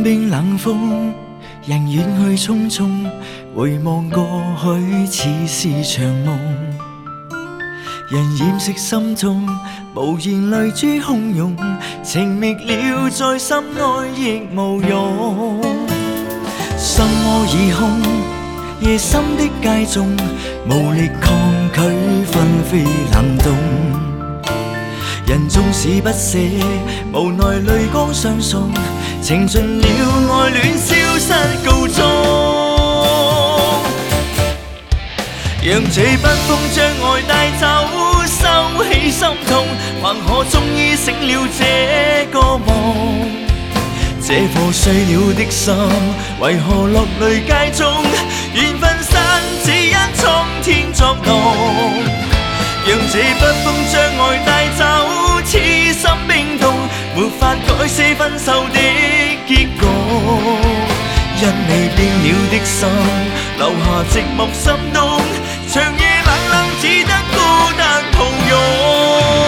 冰冷风，人远去匆匆，回望过去似是场梦。人掩饰心痛，無言淚珠洶湧，情覓了在心內亦無用。心窩已空，夜深的街中，無力抗拒紛飛冷凍。人縱使不捨，無奈淚光相送，情盡了愛戀消失告終。讓這北風將愛帶走，收起心痛，還可終於醒了這個夢。這顆碎了的心，為何落淚街中？緣分散，只因蒼天作弄。讓這北風將愛帶走，痴心冰凍，沒法改寫分手的結局。因你變了的心，留下寂寞心動，長夜冷冷，只得孤單抱擁。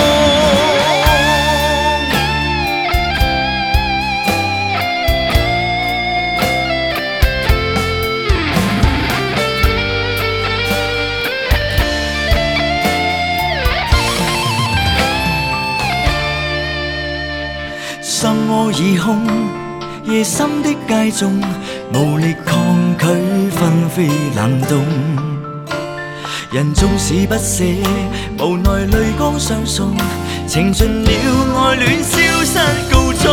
心窩已空，夜深的街中，無力抗拒紛飛冷凍。人縱使不捨，無奈淚光相送，情盡了愛戀消失告終。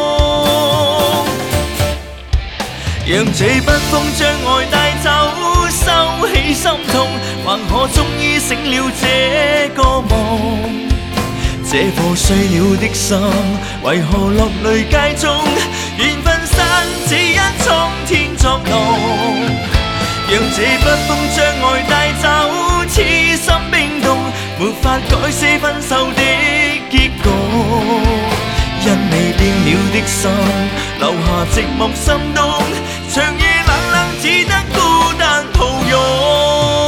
讓這北風將愛帶走，收起心痛，還可終於醒了這個夢。這顆碎了的心，為何落淚街中？緣分散，只因蒼天作弄。讓這北風將愛帶走，痴心冰凍，沒法改寫分手的結局。因你變了的心，留下寂寞心動，長夜冷冷，只得孤單抱擁。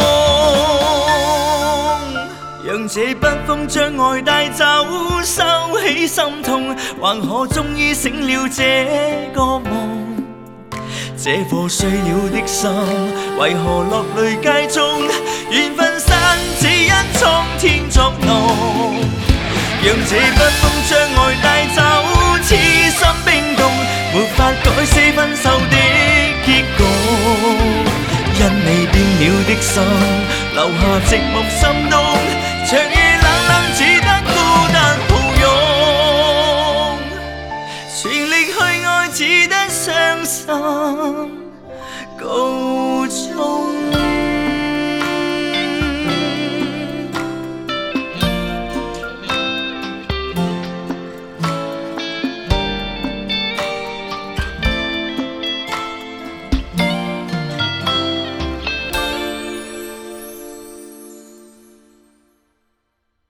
讓這北風將愛帶走，收起心痛，還可終於醒了這個夢。這顆碎了的心，為何落淚街中？緣分散，只因蒼天作弄。讓這北風將愛帶走，痴心冰凍，沒法改寫分手的結局。因你變了的心，留下寂寞心動，長夜冷冷，只得孤單抱擁。全力去愛，只得傷心。